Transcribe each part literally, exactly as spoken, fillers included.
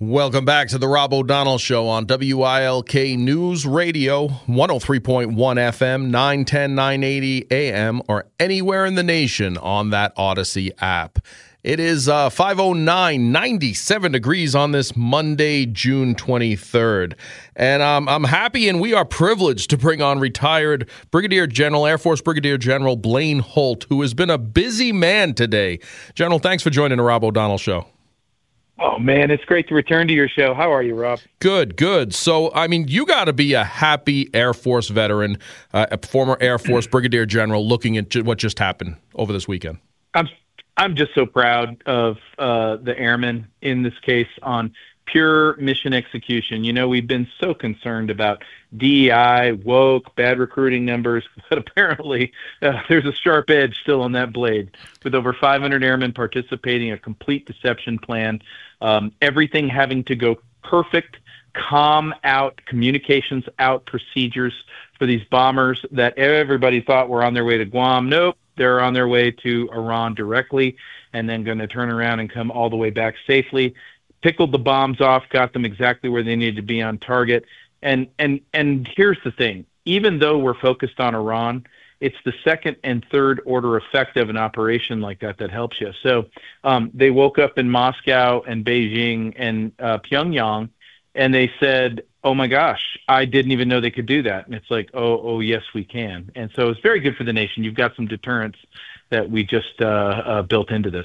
Welcome back to the Rob O'Donnell Show on W I L K News Radio, one oh three point one F M, nine ten, nine eighty A M, or anywhere in the nation on that Odyssey app. It is uh, five oh nine, ninety-seven degrees on this Monday, June twenty-third. And um, I'm happy and we are privileged to bring on retired Brigadier General, Air Force Brigadier General Blaine Holt, who has been a busy man today. General, thanks for joining the Rob O'Donnell Show. Oh, man, it's great to return to your show. How are you, Rob? Good, good. So, I mean, you got to be a happy Air Force veteran, uh, a former Air Force Brigadier General, looking at what just happened over this weekend. I'm I'm just so proud of uh, the airmen in this case on pure mission execution. You know, we've been so concerned about D E I, woke, bad recruiting numbers, but apparently uh, there's a sharp edge still on that blade. With over five hundred airmen participating, a complete deception plan, um, everything having to go perfect, calm out, communications out procedures for these bombers that everybody thought were on their way to Guam. Nope, they're on their way to Iran directly and then going to turn around and come all the way back safely. Pickled the bombs off, got them exactly where they needed to be on target. And and and here's the thing. Even though we're focused on Iran, it's the second and third order effect of an operation like that that helps you. So um, they woke up in Moscow and Beijing and uh, Pyongyang, and they said, oh, my gosh, I didn't even know they could do that. And it's like, oh, oh, yes, we can. And so it's very good for the nation. You've got some deterrence that we just uh, uh, built into this.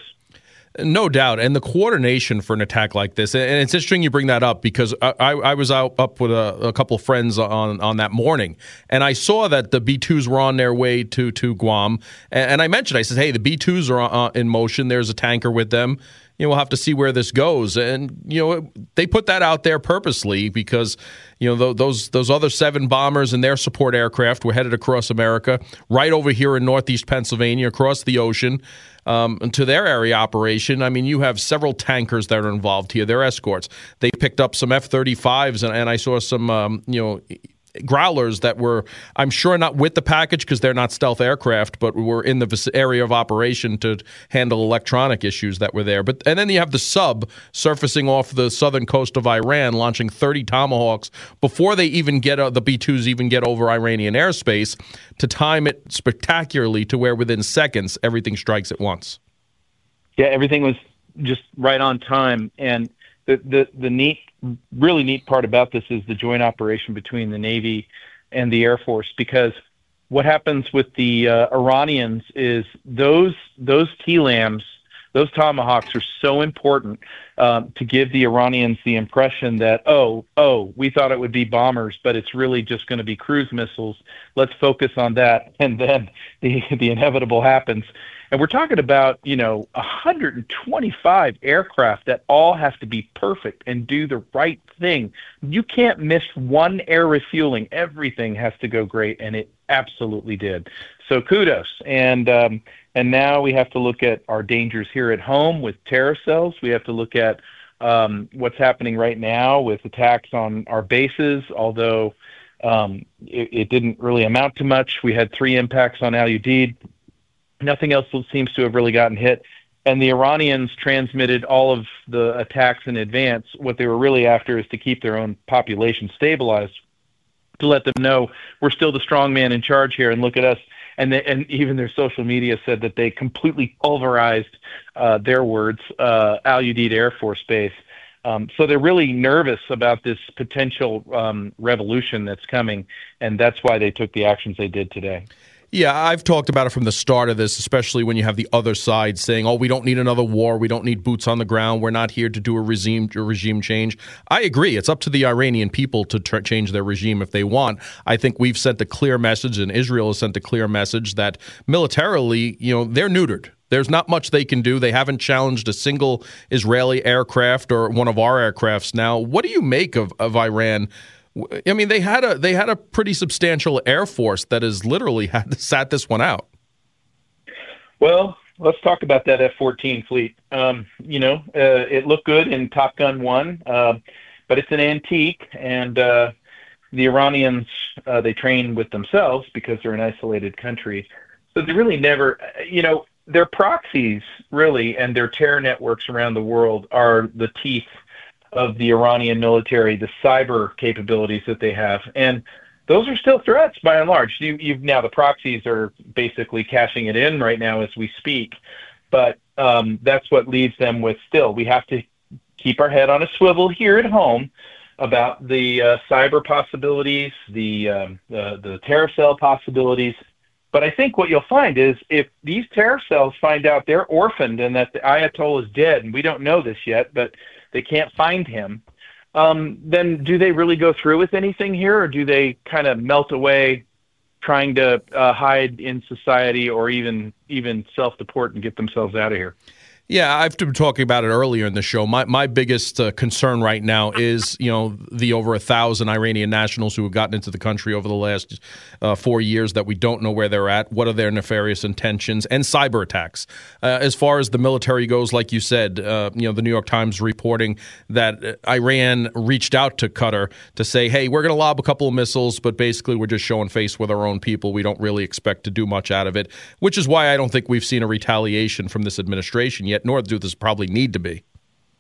No doubt. And the coordination for an attack like this, and it's interesting you bring that up because I, I was out up with a, a couple of friends on, on that morning, and I saw that the B twos were on their way to, to Guam. And, and I mentioned, I said, hey, the B twos are uh, in motion. There's a tanker with them. You know, we'll have to see where this goes. And, you know, they put that out there purposely because, you know, th- those those other seven bombers and their support aircraft were headed across America, right over here in northeast Pennsylvania, across the ocean, um, to their area operation. I mean, you have several tankers that are involved here. They're escorts. They picked up some F thirty-fives, and, and I saw some, um, you know, Growlers that were, I'm sure, not with the package because they're not stealth aircraft, but were in the area of operation to handle electronic issues that were there. But and then you have the sub surfacing off the southern coast of Iran, launching thirty Tomahawks before they even get uh, the B twos even get over Iranian airspace to time it spectacularly to where within seconds everything strikes at once. Yeah, everything was just right on time, and the the the neat. really neat part about this is the joint operation between the Navy and the Air Force, because what happens with the uh, Iranians is those those T LAMs, those Tomahawks are so important um, to give the Iranians the impression that, oh, oh, we thought it would be bombers, but it's really just going to be cruise missiles. Let's focus on that. And then the the inevitable happens. And we're talking about, you know, one hundred twenty-five aircraft that all have to be perfect and do the right thing. You can't miss one air refueling. Everything has to go great, and it absolutely did. So kudos. And um, and now we have to look at our dangers here at home with terror cells. We have to look at um, what's happening right now with attacks on our bases, although um, it, it didn't really amount to much. We had three impacts on Al Udeid. Nothing else seems to have really gotten hit. And the Iranians transmitted all of the attacks in advance. What they were really after is to keep their own population stabilized, to let them know we're still the strong man in charge here, and look at us. And, they, and even their social media said that they completely pulverized uh, their words, uh, Al Udeid Air Force Base. Um, so they're really nervous about this potential um, revolution that's coming, and that's why they took the actions they did today. Yeah, I've talked about it from the start of this, especially when you have the other side saying, oh, we don't need another war. We don't need boots on the ground. We're not here to do a regime a regime change. I agree. It's up to the Iranian people to tr- change their regime if they want. I think we've sent a clear message, and Israel has sent a clear message that militarily, you know, they're neutered. There's not much they can do. They haven't challenged a single Israeli aircraft or one of our aircrafts now. What do you make of, of Iran? I mean, they had a they had a pretty substantial air force that has literally had sat this one out. Well, let's talk about that F fourteen fleet. Um, you know, uh, it looked good in Top Gun one, uh, but it's an antique, and uh, the Iranians, uh, they train with themselves because they're an isolated country. So they really never, you know, their proxies really and their terror networks around the world are the teeth of the Iranian military, the cyber capabilities that they have. And those are still threats by and large. You, you've now the proxies are basically cashing it in right now as we speak, but um, that's what leaves them with still. We have to keep our head on a swivel here at home about the uh, cyber possibilities, the, um, the the tariff cell possibilities. But I think what you'll find is if these tariff cells find out they're orphaned and that the Ayatollah is dead, and we don't know this yet, but they can't find him, um, then do they really go through with anything here, or do they kind of melt away trying to uh, hide in society or even even self-deport and get themselves out of here? Yeah, I've been talking about it earlier in the show. My my biggest uh, concern right now is, you know, the over a thousand Iranian nationals who have gotten into the country over the last uh, four years that we don't know where they're at. What are their nefarious intentions and cyber attacks? Uh, as far as the military goes, like you said, uh, you know, the New York Times reporting that Iran reached out to Qatar to say, hey, we're going to lob a couple of missiles, but basically we're just showing face with our own people. We don't really expect to do much out of it, which is why I don't think we've seen a retaliation from this administration yet. Nor do this probably need to be.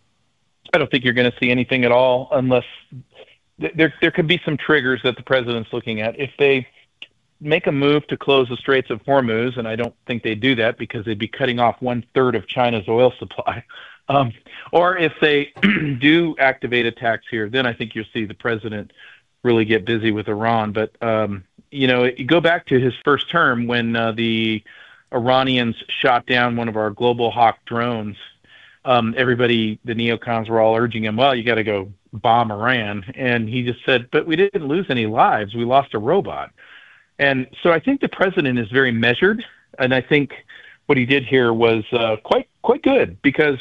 I don't think you're going to see anything at all unless th- there there could be some triggers that the president's looking at. If they make a move to close the Straits of Hormuz, and I don't think they do that because they'd be cutting off one third of China's oil supply, um, or if they do activate attacks here, then I think you'll see the president really get busy with Iran. But um, you know, you go back to his first term when uh, the Iranians shot down one of our Global Hawk drones. Um, everybody, the neocons were all urging him, well, you got to go bomb Iran. And he just said, but we didn't lose any lives. We lost a robot. And so I think the president is very measured. And I think what he did here was uh, quite quite good, because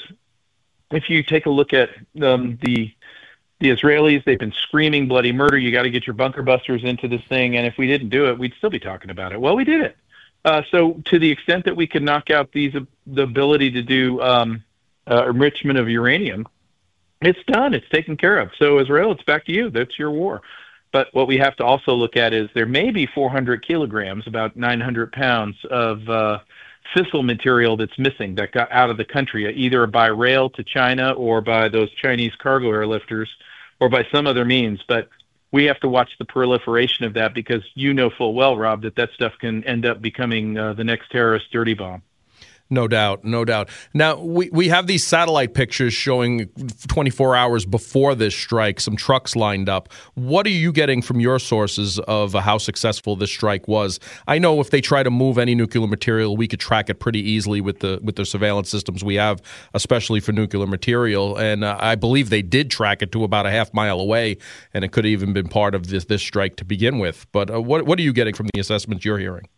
if you take a look at um, the the Israelis, they've been screaming bloody murder. You got to get your bunker busters into this thing. And if we didn't do it, we'd still be talking about it. Well, we did it. Uh, so to the extent that we can knock out these, uh, the ability to do um, uh, enrichment of uranium, it's done. It's taken care of. So Israel, it's back to you. That's your war. But what we have to also look at is there may be four hundred kilograms, about nine hundred pounds of uh, fissile material that's missing that got out of the country, either by rail to China or by those Chinese cargo airlifters or by some other means. But we have to watch the proliferation of that, because you know full well, Rob, that that stuff can end up becoming uh, the next terrorist dirty bomb. No doubt, no doubt. Now, we, we have these satellite pictures showing twenty-four hours before this strike, some trucks lined up. What are you getting from your sources of how successful this strike was? I know if they try to move any nuclear material, we could track it pretty easily with the with the surveillance systems we have, especially for nuclear material. And uh, I believe they did track it to about a half mile away, and it could have even been part of this, this strike to begin with. But uh, what what are you getting from the assessments you're hearing?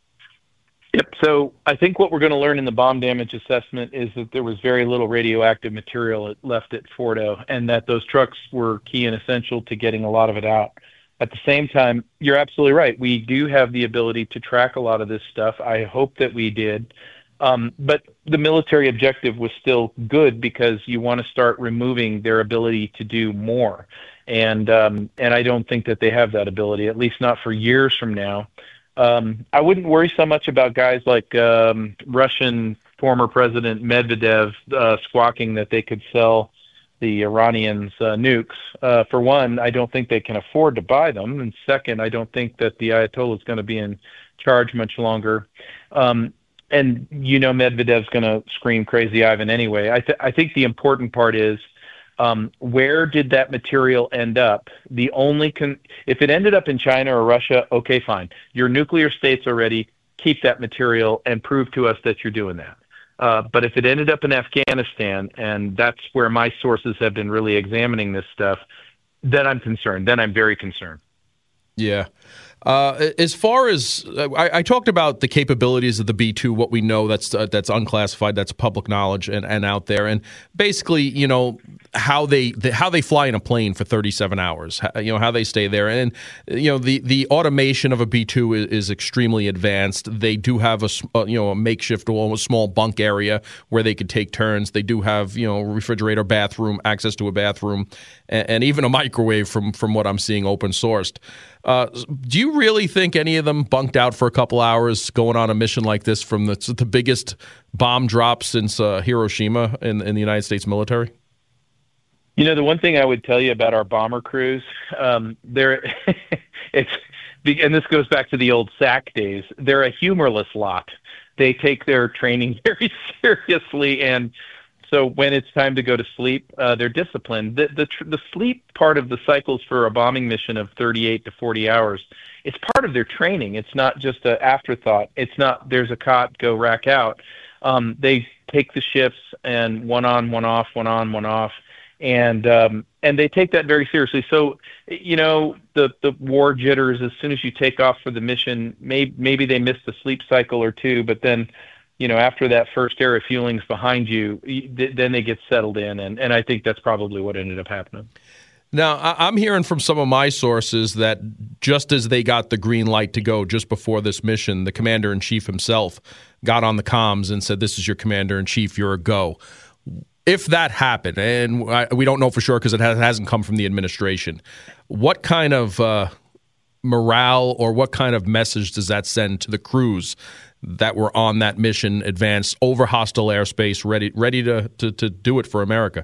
Yep. So I think what we're going to learn in the bomb damage assessment is that there was very little radioactive material left at Fordo, and that those trucks were key and essential to getting a lot of it out. At the same time, you're absolutely right. We do have the ability to track a lot of this stuff. I hope that we did. Um, but the military objective was still good, because you want to start removing their ability to do more. And um, and I don't think that they have that ability, at least not for years from now. Um, I wouldn't worry so much about guys like um, Russian former President Medvedev uh, squawking that they could sell the Iranians uh, nukes. Uh, for one, I don't think they can afford to buy them. And second, I don't think that the Ayatollah is going to be in charge much longer. Um, and, you know, Medvedev's going to scream Crazy Ivan anyway. I, th- I think the important part is, Um, where did that material end up? The only con- if it ended up in China or Russia, okay, fine. Your nuclear states already, keep that material and prove to us that you're doing that. Uh, but if it ended up in Afghanistan, and that's where my sources have been really examining this stuff, then I'm concerned. Then I'm very concerned. Yeah. Uh, as far as uh, I, I talked about the capabilities of the B two, what we know that's uh, that's unclassified, that's public knowledge and, and out there, and basically, you know, how they the, how they fly in a plane for thirty-seven hours, how, you know, how they stay there, and you know, the, the automation of a B two is, is extremely advanced. They do have a uh, you know a makeshift or a small bunk area where they could take turns. They do have you know refrigerator, bathroom, access to a bathroom, and, and even a microwave from from what I'm seeing open sourced. Uh, do you really think any of them bunked out for a couple hours going on a mission like this from the, the biggest bomb drop since uh, Hiroshima in, in the United States military? You know, the one thing I would tell you about our bomber crews, um, they're it's, and this goes back to the old S A C days. They're a humorless lot. They take their training very seriously, and so when it's time to go to sleep, uh, they're disciplined. The, the the sleep part of the cycles for a bombing mission of thirty-eight to forty hours, it's part of their training. It's not just an afterthought. It's not there's a cot, go rack out. Um, they take the shifts and one on, one off, one on, one off. And um, and they take that very seriously. So, you know, the, the war jitters, as soon as you take off for the mission, maybe, maybe they miss the sleep cycle or two, but then, you know, after that first air of fueling's behind you, then they get settled in. And, and I think that's probably what ended up happening. Now, I'm hearing from some of my sources that just as they got the green light to go just before this mission, the commander-in-chief himself got on the comms and said, "This is your commander-in-chief, you're a go." If that happened, and we don't know for sure because it hasn't come from the administration, what kind of uh, morale or what kind of message does that send to the crews that were on that mission, advanced over hostile airspace, ready ready to, to, to do it for America?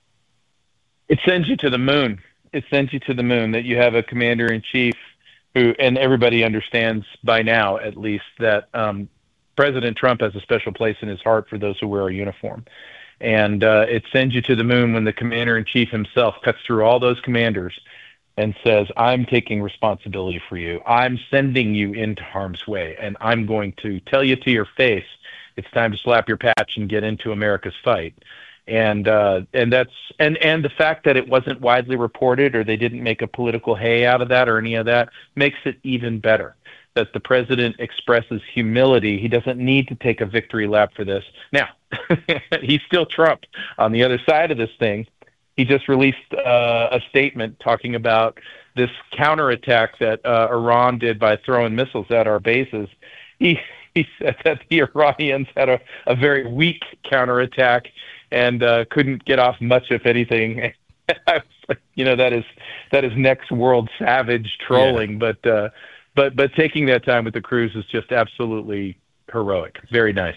It sends you to the moon. It sends you to the moon that you have a commander-in-chief who, and everybody understands by now at least, that um, President Trump has a special place in his heart for those who wear a uniform. And uh, it sends you to the moon when the commander-in-chief himself cuts through all those commanders and says, "I'm taking responsibility for you. I'm sending you into harm's way, and I'm going to tell you to your face, it's time to slap your patch and get into America's fight." And uh, and that's and, and the fact that it wasn't widely reported or they didn't make a political hay out of that or any of that makes it even better. That the president expresses humility. He doesn't need to take a victory lap for this. Now, he's still Trump. On the other side of this thing, he just released uh, a statement talking about this counterattack that uh, Iran did by throwing missiles at our bases. He he said that the Iranians had a, a very weak counterattack and uh, couldn't get off much, if anything. I was like, you know, that is that is next world savage trolling, yeah. but. Uh, But but taking that time with the crews is just absolutely heroic. Very nice.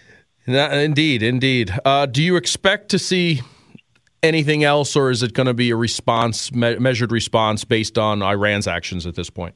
Indeed, indeed. Uh, do you expect to see anything else, or is it going to be a response, me- measured response based on Iran's actions at this point?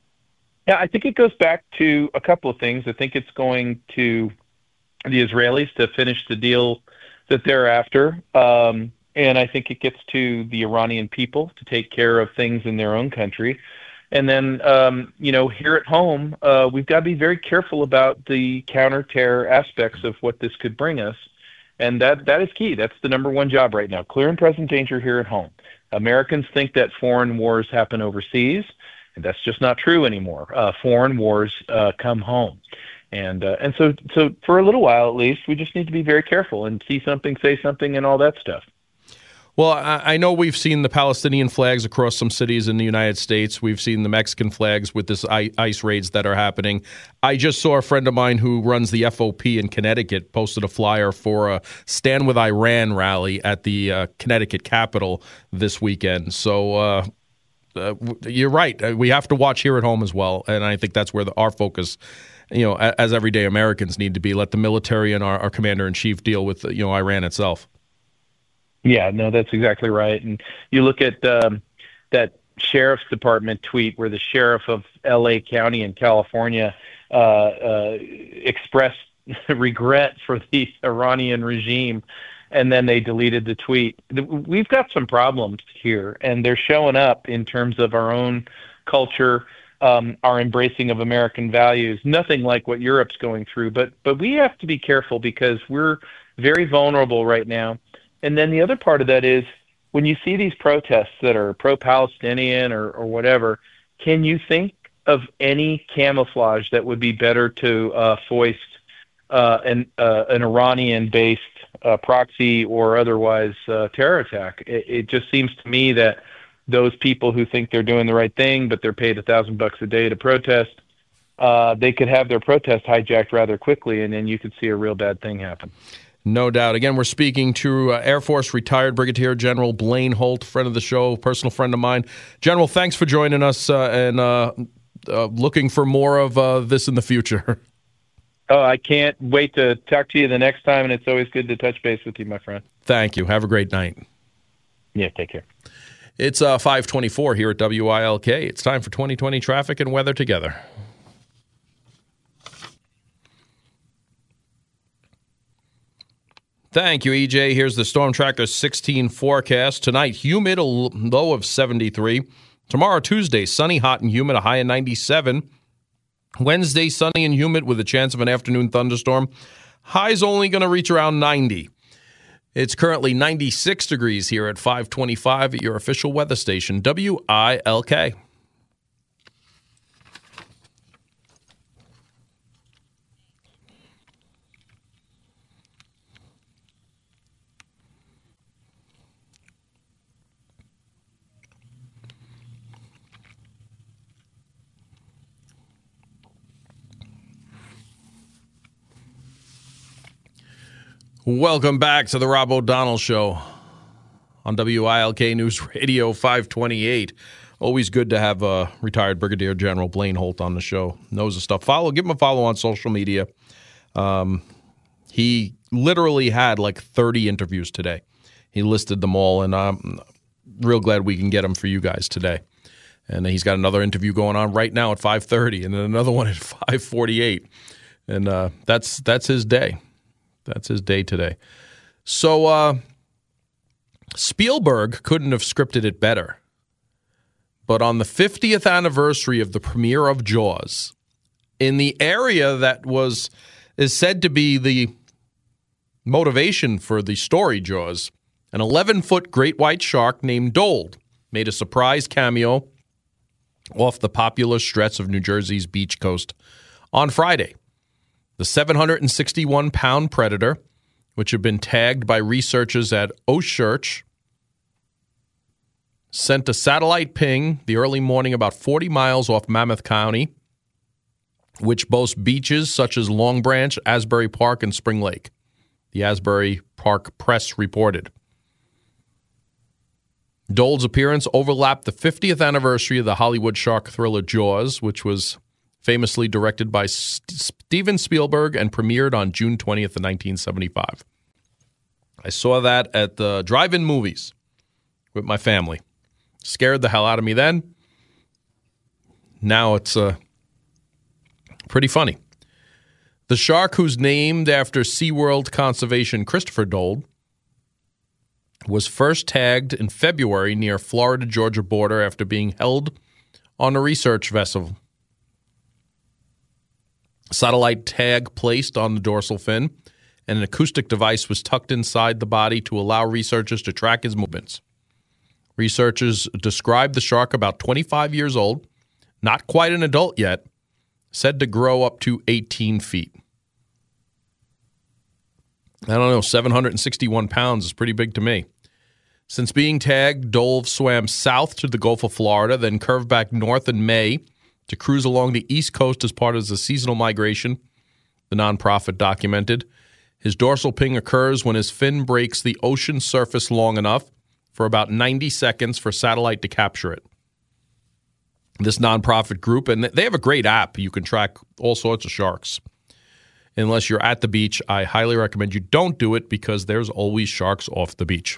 Yeah, I think it goes back to a couple of things. I think it's going to the Israelis to finish the deal that they're after. Um, and I think it gets to the Iranian people to take care of things in their own country. And then, um, you know, here at home, uh, we've got to be very careful about the counter-terror aspects of what this could bring us. And that that is key. That's the number one job right now. Clear and present danger here at home. Americans think that foreign wars happen overseas, and that's just not true anymore. Uh, foreign wars uh, come home. And uh, and so, so for a little while at least, we just need to be very careful and see something, say something, and all that stuff. Well, I know we've seen the Palestinian flags across some cities in the United States. We've seen the Mexican flags with this ICE raids that are happening. I just saw a friend of mine who runs the F O P in Connecticut posted a flyer for a Stand With Iran rally at the uh, Connecticut Capitol this weekend. So uh, uh, you're right. We have to watch here at home as well, and I think that's where the, our focus, you know, as everyday Americans need to be. Let the military and our, our commander-in-chief deal with, you know, Iran itself. Yeah, no, that's exactly right. And you look at um, that sheriff's department tweet where the sheriff of L A County in California uh, uh, expressed regret for the Iranian regime, and then they deleted the tweet. We've got some problems here, and they're showing up in terms of our own culture, um, our embracing of American values. Nothing like what Europe's going through, but but we have to be careful because we're very vulnerable right now. And then the other part of that is when you see these protests that are pro-Palestinian or, or whatever, can you think of any camouflage that would be better to uh, foist uh, an, uh, an Iranian-based uh, proxy or otherwise uh, terror attack? It, it just seems to me that those people who think they're doing the right thing, but they're paid a thousand bucks a day to protest, uh, they could have their protest hijacked rather quickly, and then you could see a real bad thing happen. No doubt. Again, we're speaking to uh, Air Force retired Brigadier General Blaine Holt, friend of the show, personal friend of mine. General, thanks for joining us uh, and uh, uh, looking for more of uh, this in the future. Oh, I can't wait to talk to you the next time, and it's always good to touch base with you, my friend. Thank you. Have a great night. Yeah, take care. It's uh, five twenty-four here at W I L K. It's time for twenty twenty traffic and weather together. Thank you, E J. Here's the Storm Tracker sixteen forecast. Tonight, humid, a low of seventy-three. Tomorrow, Tuesday, sunny, hot, and humid, a high of ninety-seven. Wednesday, sunny and humid with a chance of an afternoon thunderstorm. High's only going to reach around ninety. It's currently ninety-six degrees here at five twenty-five at your official weather station, W I L K. Welcome back to the Rob O'Donnell Show on W I L K News Radio five twenty-eight. Always good to have uh, retired Brigadier General Blaine Holt on the show. Knows the stuff. Follow, give him a follow on social media. Um, he literally had like thirty interviews today. He listed them all, and I'm real glad we can get them for you guys today. And he's got another interview going on right now at five thirty, and then another one at five forty-eight. And uh, that's that's his day. That's his day today. So uh, Spielberg couldn't have scripted it better. But on the fiftieth anniversary of the premiere of Jaws, in the area that was is said to be the motivation for the story Jaws, an eleven-foot great white shark named Dold made a surprise cameo off the popular stretch of New Jersey's beach coast on Friday. The seven hundred sixty-one pound predator, which had been tagged by researchers at Oshchurch, sent a satellite ping the early morning about forty miles off Monmouth County, which boasts beaches such as Long Branch, Asbury Park, and Spring Lake. The Asbury Park Press reported. Dold's appearance overlapped the fiftieth anniversary of the Hollywood shark thriller Jaws, which was famously directed by St- Steven Spielberg and premiered on June twentieth of nineteen seventy-five. I saw that at the drive-in movies with my family. Scared the hell out of me then. Now it's uh, pretty funny. The shark, who's named after SeaWorld conservation Christopher Dold, was first tagged in February near Florida-Georgia border after being held on a research vessel. Satellite tag placed on the dorsal fin, and an acoustic device was tucked inside the body to allow researchers to track his movements. Researchers described the shark about twenty-five years old, not quite an adult yet, said to grow up to eighteen feet. I don't know, seven hundred sixty-one pounds is pretty big to me. Since being tagged, Dold swam south to the Gulf of Florida, then curved back north in May to cruise along the East Coast as part of the seasonal migration, the nonprofit documented. His dorsal ping occurs when his fin breaks the ocean surface long enough for about ninety seconds for satellite to capture it. This nonprofit group, and they have a great app. You can track all sorts of sharks. Unless you're at the beach, I highly recommend you don't do it because there's always sharks off the beach.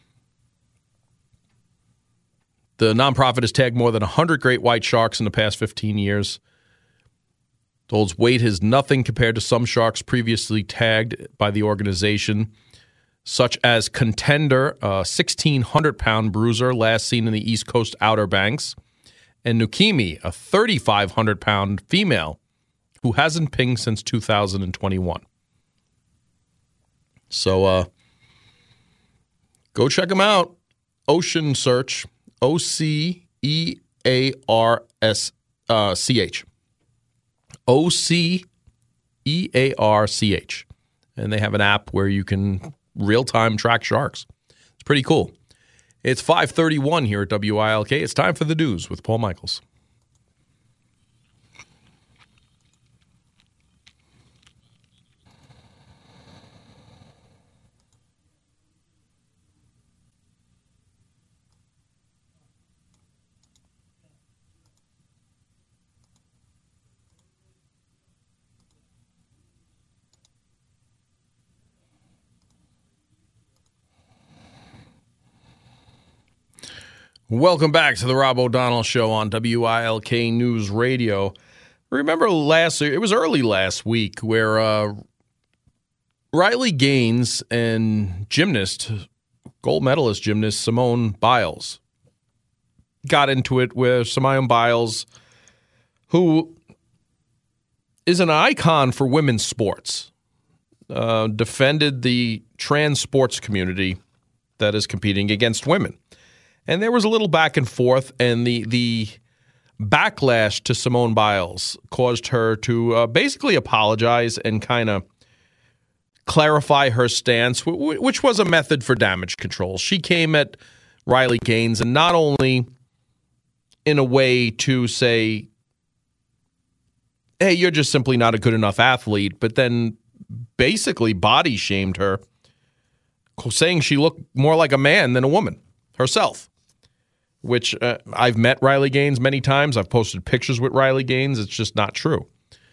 The nonprofit has tagged more than one hundred great white sharks in the past fifteen years. Dold's weight is nothing compared to some sharks previously tagged by the organization, such as Contender, a sixteen hundred pound bruiser last seen in the East Coast Outer Banks, and Nukimi, a thirty-five hundred pound female who hasn't pinged since two thousand twenty-one. So uh, go check them out. Ocean Search. O C E A R S C H. O C E A R C H. And they have an app where you can real-time track sharks. It's pretty cool. It's five thirty-one here at W I L K. It's time for the news with Paul Michaels. Welcome back to the Rob O'Donnell Show on W I L K News Radio. Remember last, it was early last week where uh, Riley Gaines and gymnast, gold medalist gymnast Simone Biles got into it with Simone Biles, who is an icon for women's sports, uh, defended the trans sports community that is competing against women. And there was a little back and forth, and the the backlash to Simone Biles caused her to uh, basically apologize and kind of clarify her stance, w- which was a method for damage control. She came at Riley Gaines, and not only in a way to say, hey, you're just simply not a good enough athlete, but then basically body shamed her, saying she looked more like a man than a woman herself. Which uh, I've met Riley Gaines many times. I've posted pictures with Riley Gaines. It's just not true.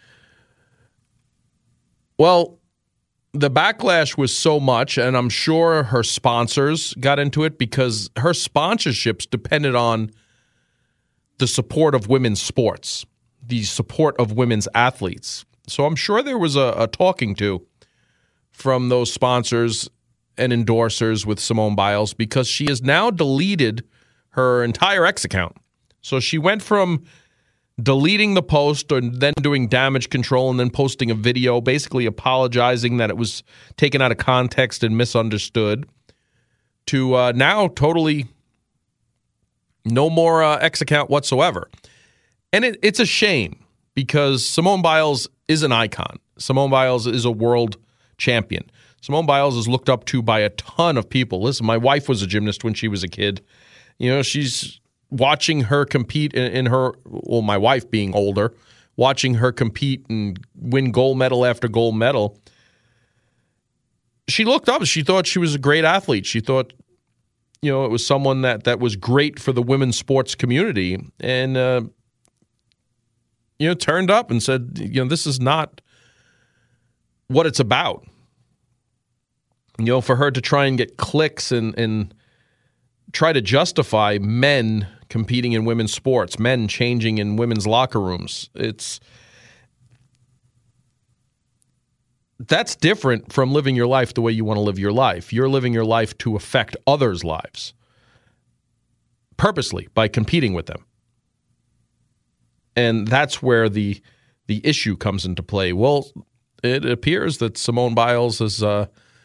Well, the backlash was so much, and I'm sure her sponsors got into it because her sponsorships depended on the support of women's sports, the support of women's athletes. So I'm sure there was a, a talking to from those sponsors and endorsers with Simone Biles because she has now deleted her entire X account. So she went from deleting the post and then doing damage control and then posting a video basically apologizing that it was taken out of context and misunderstood to uh, now totally no more uh, X account whatsoever. And it, it's a shame because Simone Biles is an icon. Simone Biles is a world champion. Simone Biles is looked up to by a ton of people. Listen, my wife was a gymnast when she was a kid. You know, she's watching her compete in, in her, well, my wife being older, watching her compete and win gold medal after gold medal. She looked up. She thought she was a great athlete. She thought, you know, it was someone that, that was great for the women's sports community. And, uh, you know, turned up and said, you know, this is not what it's about. You know, for her to try and get clicks and, and try to justify men competing in women's sports, men changing in women's locker rooms. It's that's different from living your life the way you want to live your life. You're living your life to affect others' lives purposely by competing with them. And that's where the the issue comes into play. Well, it appears that Simone Biles has uh,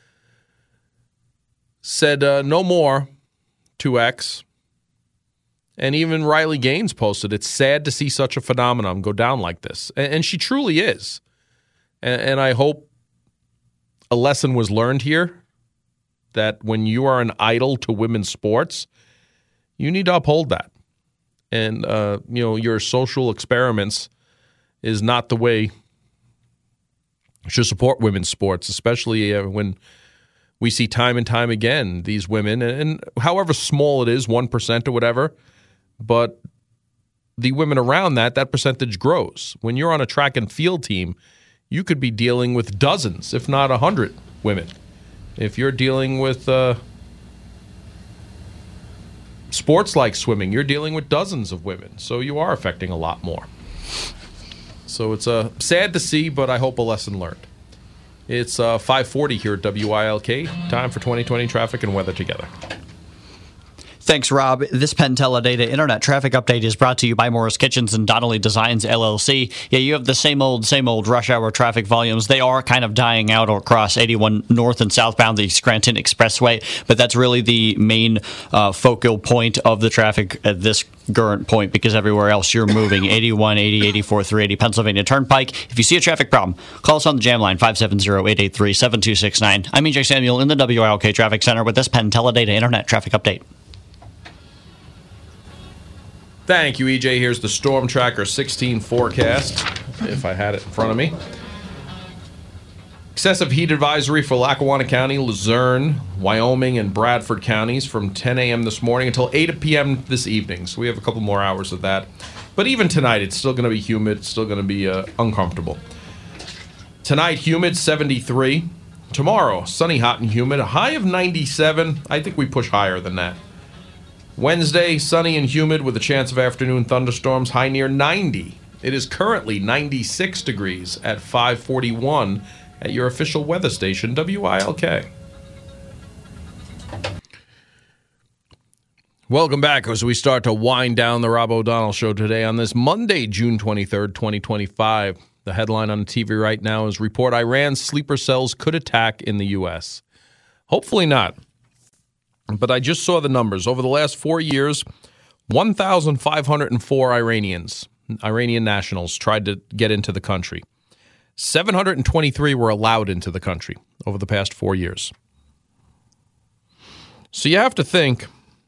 said uh, no more to X. And even Riley Gaines posted, it's sad to see such a phenomenon go down like this. And, and she truly is. And, and I hope a lesson was learned here that when you are an idol to women's sports, you need to uphold that. And, uh, you know, your social experiments is not the way you should support women's sports, especially uh, when we see time and time again these women, and, and however small it is, one percent or whatever, but the women around that, that percentage grows. When you're on a track and field team, you could be dealing with dozens, if not a hundred women. If you're dealing with uh, sports like swimming, you're dealing with dozens of women. So you are affecting a lot more. So it's uh, sad to see, but I hope a lesson learned. It's uh, five forty here at W I L K. Time for twenty twenty traffic and weather together. Thanks, Rob. This Penn Teledata Internet Traffic Update is brought to you by Morris Kitchens and Donnelly Designs, L L C. Yeah, you have the same old, same old rush hour traffic volumes. They are kind of dying out across eighty-one north and southbound the Scranton Expressway, but that's really the main uh, focal point of the traffic at this current point because everywhere else you're moving. eighty-one, eighty, eighty-four, three eighty Pennsylvania Turnpike. If you see a traffic problem, call us on the jam line, five seven zero, eight eight three, seven two six nine. I'm E J Samuel in the W I L K Traffic Center with this Penn Teledata Internet Traffic Update. Thank you, E J. Here's the Storm Tracker sixteen forecast, if I had it in front of me. Excessive heat advisory for Lackawanna County, Luzerne, Wyoming, and Bradford counties from ten a.m. this morning until eight p.m. this evening. So we have a couple more hours of that. But even tonight, it's still going to be humid. It's still going to be uh, uncomfortable. Tonight, humid, seventy-three. Tomorrow, sunny, hot, and humid. A high of ninety-seven. I think we push higher than that. Wednesday, sunny and humid with a chance of afternoon thunderstorms, high near ninety. It is currently ninety-six degrees at five forty-one at your official weather station, W I L K. Welcome back as we start to wind down the Rob O'Donnell Show today on this Monday, June twenty-third, twenty twenty-five. The headline on the T V right now is report Iran's sleeper cells could attack in the U S. Hopefully not. But I just saw the numbers. Over the last four years, one thousand five hundred four Iranians, Iranian nationals, tried to get into the country. seven hundred twenty-three were allowed into the country over the past four years. So you have to think,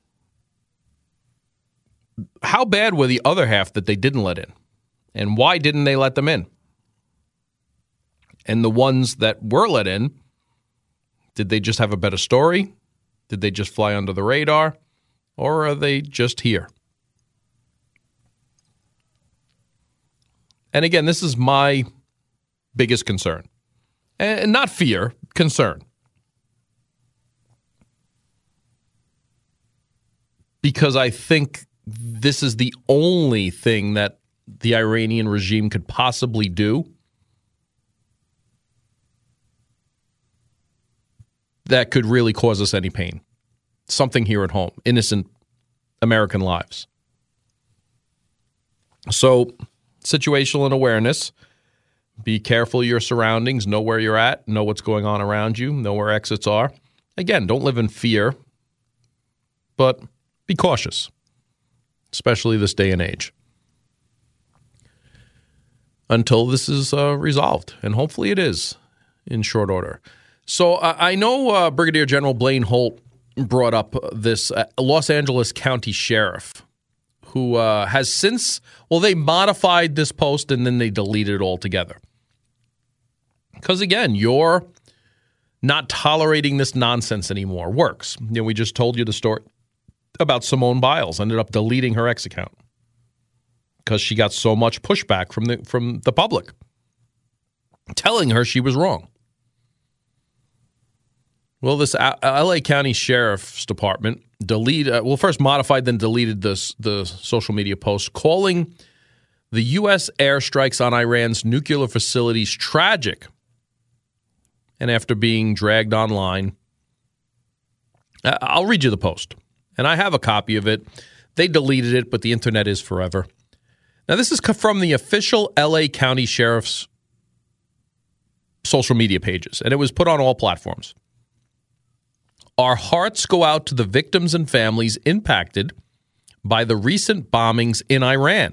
how bad were the other half that they didn't let in? And why didn't they let them in? And the ones that were let in, did they just have a better story? Did they just fly under the radar? Or are they just here? And again, this is my biggest concern. And not fear, concern. Because I think this is the only thing that the Iranian regime could possibly do that could really cause us any pain. Something here at home, innocent American lives. So, situational awareness. Be careful of your surroundings. Know where you're at. Know what's going on around you. Know where exits are. Again, don't live in fear, but be cautious, especially this day and age, until this is uh, resolved. And hopefully it is in short order. So uh, I know uh, Brigadier General Blaine Holt brought up this uh, Los Angeles County Sheriff who uh, has since, well, they modified this post and then they deleted it altogether. Because again, you're not tolerating this nonsense anymore. Works. You know, we just told you the story about Simone Biles, ended up deleting her X account because she got so much pushback from the from the public telling her she was wrong. Well, this L A County Sheriff's Department delete uh, well first modified then deleted this the social media post calling the U S airstrikes on Iran's nuclear facilities tragic. And after being dragged online, I'll read you the post. And I have a copy of it. They deleted it, but the internet is forever. Now, this is from the official L A County Sheriff's social media pages, and it was put on all platforms. Our hearts go out to the victims and families impacted by the recent bombings in Iran.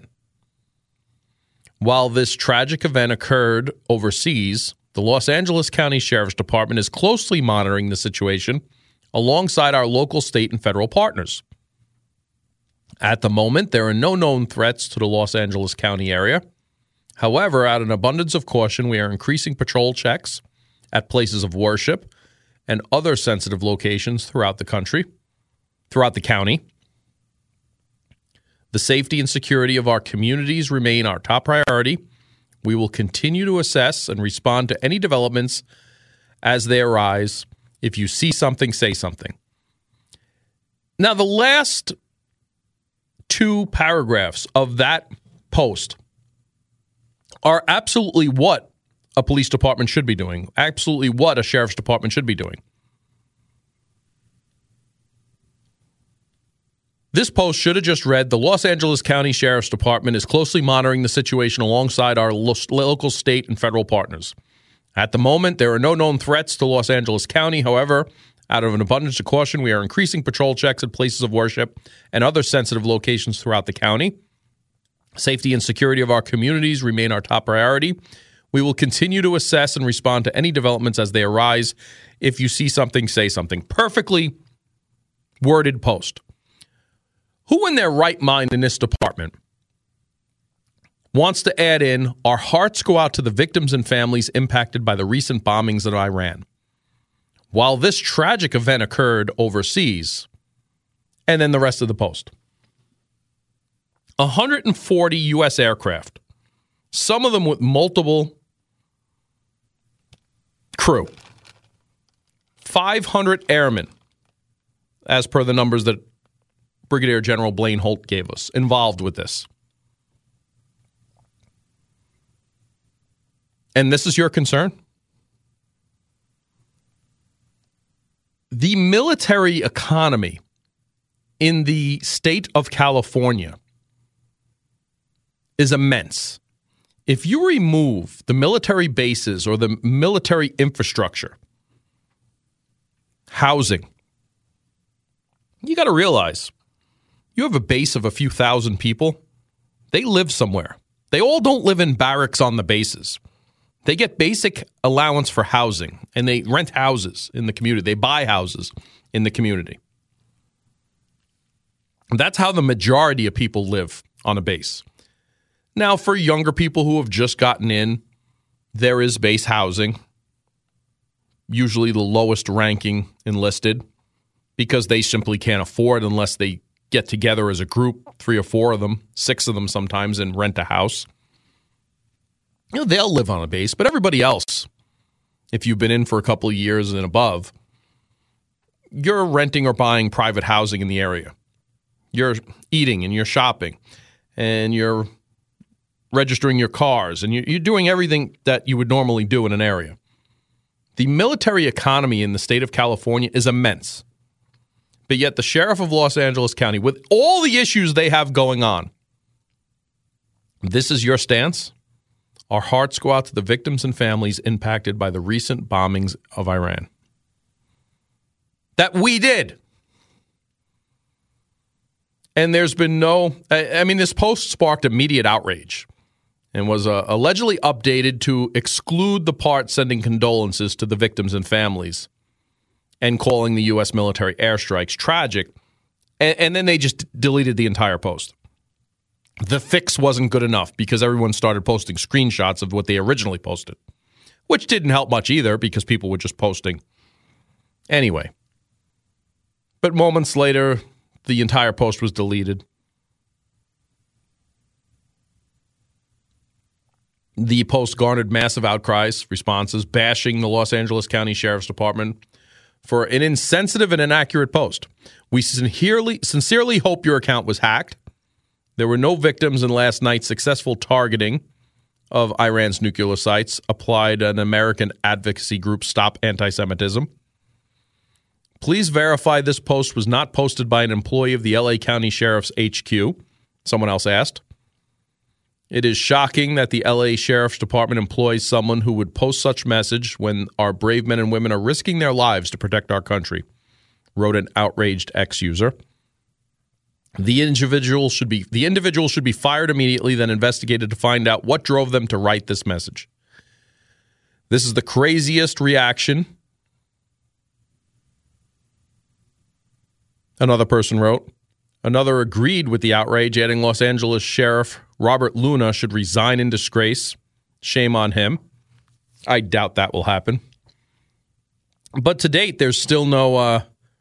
While this tragic event occurred overseas, the Los Angeles County Sheriff's Department is closely monitoring the situation alongside our local, state, and federal partners. At the moment, there are no known threats to the Los Angeles County area. However, out of an abundance of caution, we are increasing patrol checks at places of worship and other sensitive locations throughout the country, throughout the county. The safety and security of our communities remain our top priority. We will continue to assess and respond to any developments as they arise. If you see something, say something. Now, the last two paragraphs of that post are absolutely what a police department should be doing, absolutely what a sheriff's department should be doing. This post should have just read, the Los Angeles County Sheriff's Department is closely monitoring the situation alongside our lo- local, state, and federal partners. At the moment, there are no known threats to Los Angeles County. However, out of an abundance of caution, we are increasing patrol checks at places of worship and other sensitive locations throughout the county. Safety and security of our communities remain our top priority. We will continue to assess and respond to any developments as they arise. If you see something, say something. Perfectly worded post. Who in their right mind in this department wants to add in, our hearts go out to the victims and families impacted by the recent bombings in Iran? While this tragic event occurred overseas, and then the rest of the post. one hundred forty U S aircraft, some of them with multiple crew, five hundred airmen, as per the numbers that Brigadier General Blaine Holt gave us involved with this. And this is your concern? The military economy in the state of California is immense. If you remove the military bases or the military infrastructure, housing, you got to realize you have a base of a few thousand people. They live somewhere. They all don't live in barracks on the bases. They get basic allowance for housing, and they rent houses in the community. They buy houses in the community. That's how the majority of people live on a base. Now, for younger people who have just gotten in, there is base housing, usually the lowest ranking enlisted, because they simply can't afford unless they get together as a group, three or four of them, six of them sometimes, and rent a house. You know, they'll live on a base, but everybody else, if you've been in for a couple of years and above, you're renting or buying private housing in the area. You're eating and you're shopping and you're registering your cars and you're doing everything that you would normally do in an area. The military economy in the state of California is immense. But yet the sheriff of Los Angeles County, with all the issues they have going on, this is your stance? Our hearts go out to the victims and families impacted by the recent bombings of Iran. That we did. And there's been no, I mean, this post sparked immediate outrage and was uh, allegedly updated to exclude the part sending condolences to the victims and families and calling the U S military airstrikes tragic. And, and then they just deleted the entire post. The fix wasn't good enough because everyone started posting screenshots of what they originally posted, which didn't help much either because people were just posting anyway. But moments later, the entire post was deleted. The post garnered massive outcries, responses, bashing the Los Angeles County Sheriff's Department for an insensitive and inaccurate post. We sincerely, sincerely hope your account was hacked. There were no victims in last night's successful targeting of Iran's nuclear sites, applied an American advocacy group, Stop Anti-Semitism. Please verify this post was not posted by an employee of the L A County Sheriff's H Q, someone else asked. It is shocking that the L A Sheriff's Department employs someone who would post such message when our brave men and women are risking their lives to protect our country, wrote an outraged X user. The individual should be the individual should be fired immediately, then investigated to find out what drove them to write this message. This is the craziest reaction. Another person wrote. Another agreed with the outrage, adding Los Angeles Sheriff Robert Luna should resign in disgrace. Shame on him. I doubt that will happen. But to date, there's still no... Uh,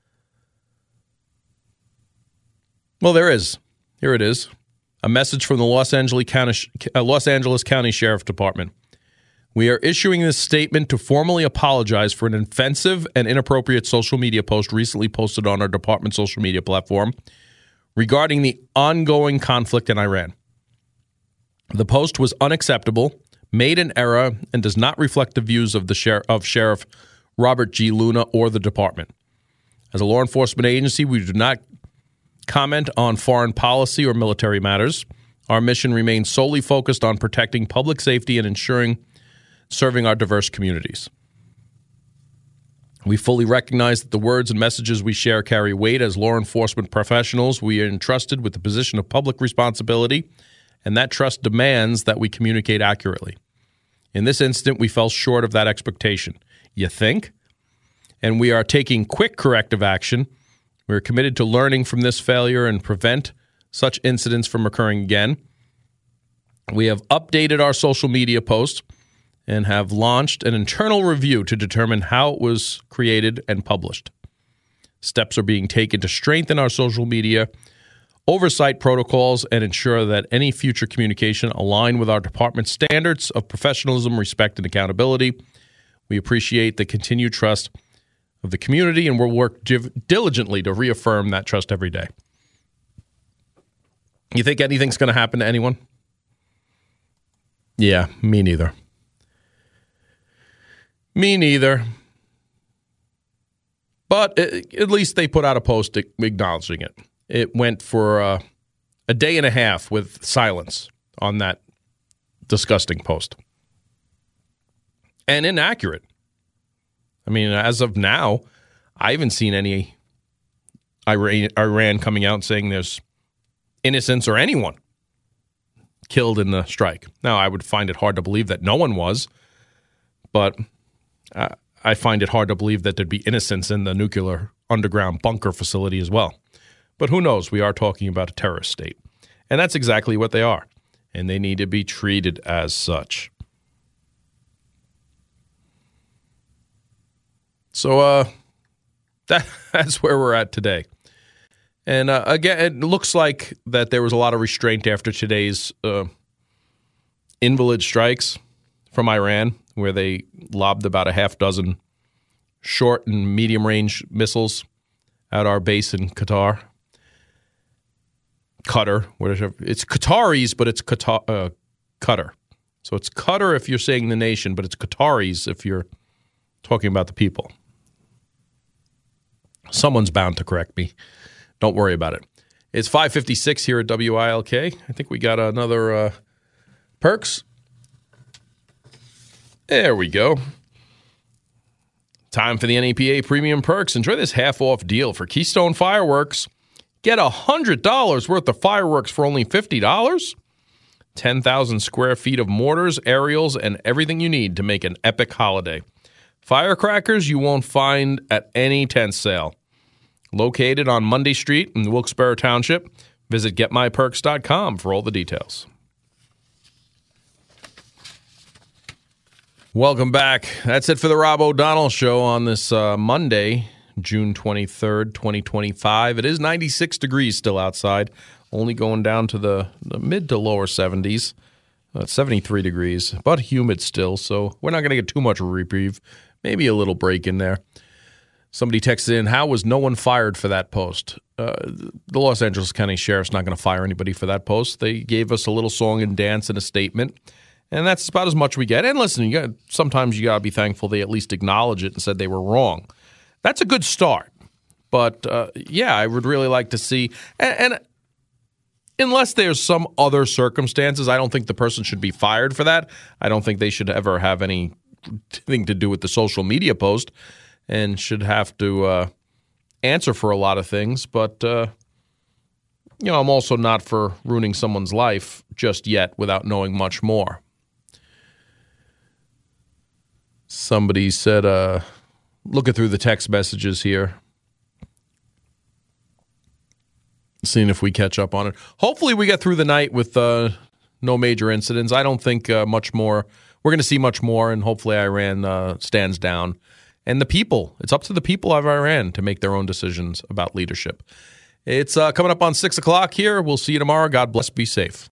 well, there is. Here it is. A message from the Los Angeles County, uh, Los Angeles County Sheriff Department. We are issuing this statement to formally apologize for an offensive and inappropriate social media post recently posted on our department's social media platform regarding the ongoing conflict in Iran. The post was unacceptable, made in error, and does not reflect the views of the Sher- of Sheriff Robert G. Luna or the department. As a law enforcement agency, we do not comment on foreign policy or military matters. Our mission remains solely focused on protecting public safety and ensuring serving our diverse communities. We fully recognize that the words and messages we share carry weight. As law enforcement professionals, we are entrusted with the position of public responsibility, and that trust demands that we communicate accurately. In this instant, we fell short of that expectation. You think? And we are taking quick corrective action. We are committed to learning from this failure and prevent such incidents from occurring again. We have updated our social media posts and have launched an internal review to determine how it was created and published. Steps are being taken to strengthen our social media oversight protocols and ensure that any future communication align with our department's standards of professionalism, respect, and accountability. We appreciate the continued trust of the community, and we'll work div- diligently to reaffirm that trust every day. You think anything's going to happen to anyone? Yeah, me neither. Me neither. But it, at least they put out a post acknowledging it. It went for uh, a day and a half with silence on that disgusting post. And inaccurate. I mean, as of now, I haven't seen any Iran, Iran coming out saying there's innocents or anyone killed in the strike. Now, I would find it hard to believe that no one was, but uh, I find it hard to believe that there'd be innocents in the nuclear underground bunker facility as well. But who knows? We are talking about a terrorist state. And that's exactly what they are. And they need to be treated as such. So uh, that, that's where we're at today. And uh, again, it looks like that there was a lot of restraint after today's uh, invalid strikes from Iran, where they lobbed about a half dozen short and medium-range missiles at our base in Qatar. Qatar, whatever. It's Qataris, but it's Qatar, uh, Qatar. So it's Qatar if you're saying the nation, but it's Qataris if you're talking about the people. Someone's bound to correct me. Don't worry about it. It's five fifty-six here at W I L K. I think we got another uh, perks. There we go. Time for the N A P A Premium Perks. Enjoy this half-off deal for Keystone Fireworks. Get one hundred dollars worth of fireworks for only fifty dollars. ten thousand square feet of mortars, aerials, and everything you need to make an epic holiday. Firecrackers you won't find at any tent sale. Located on Monday Street in Wilkes-Barre Township. Visit get my perks dot com for all the details. Welcome back. That's it for the Rob O'Donnell Show on this uh, Monday, June twenty-third, twenty twenty-five. It is ninety-six degrees still outside, only going down to the, the mid to lower seventies. Uh, seventy-three degrees, but humid still, so we're not going to get too much of a reprieve. Maybe a little break in there. Somebody texted in, how was no one fired for that post? Uh, the Los Angeles County Sheriff's not going to fire anybody for that post. They gave us a little song and dance and a statement, and that's about as much we get. And listen, you got, sometimes you got to be thankful they at least acknowledge it and said they were wrong. That's a good start. But, uh, yeah, I would really like to see and, – and unless there's some other circumstances, I don't think the person should be fired for that. I don't think they should ever have anything to do with the social media post and should have to uh, answer for a lot of things. But, uh, you know, I'm also not for ruining someone's life just yet without knowing much more. Somebody said, uh, looking through the text messages here, seeing if we catch up on it. Hopefully we get through the night with uh, no major incidents. I don't think uh, much more. We're going to see much more, and hopefully Iran uh, stands down. And the people, it's up to the people of Iran to make their own decisions about leadership. It's uh, coming up on six o'clock here. We'll see you tomorrow. God bless. Be safe.